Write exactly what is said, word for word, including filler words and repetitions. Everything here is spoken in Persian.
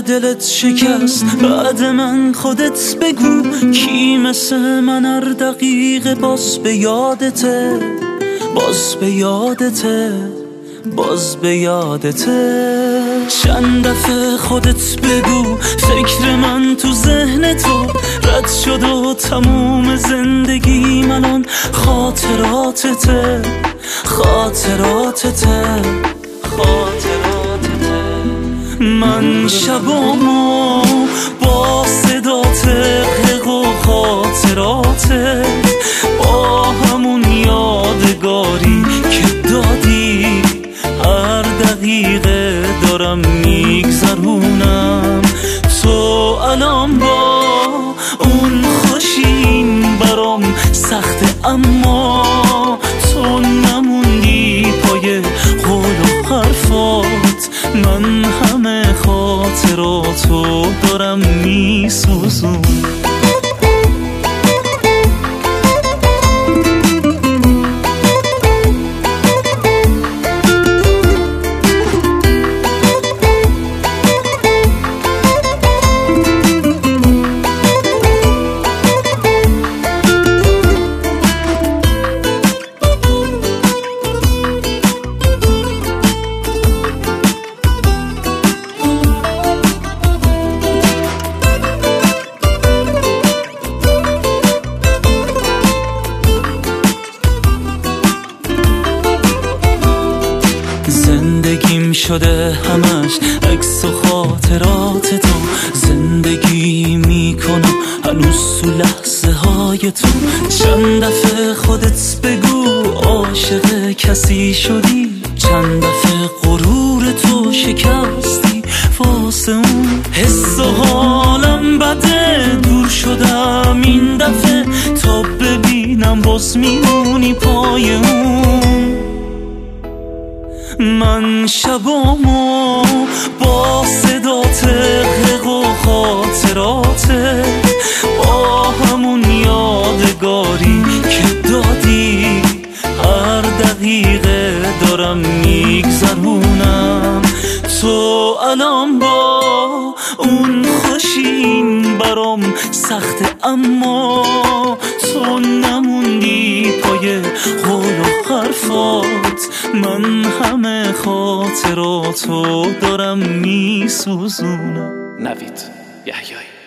دلت شکست بعد من خودت بگو، کی مثل من هر دقیقه باز به یادته، باز به یادته، باز به یادته. چند دفعه خودت بگو فکر من تو ذهن تو رد شد و تموم زندگی من خاطراتته، خاطراتته، خاطراتته. من شبامو با صدات غرق و خاطراتت، با همون یادگاری که دادی هر دقیقه دارم میگذرونم. تو الان با اون خوشین برام سخته، اما تو نموندی پای قول و حرفات. من همه خاطراتو دارم میسوزونم. زندگیم شده همش عکس و خاطرات تو، زندگی میکنم هنوز تو لحظه های تو. چند دفعه خودت بگو عاشق کسی شدی، چند دفعه غرور تو شکستی واسه اون. حس و حالم بده دور شدم این دفعه، تا ببینم باز میمونی پای اون. من شبامو با صدات غرق و خاطراتت، با همون یادگاری که دادی هر دقیقه دارم میگذرونم. تو الان با اون خوشین برام سخته، اما تو نموندی پای قول و حرفات. من همه خاطراتو دارم میسوزونم. نوید یحیایی.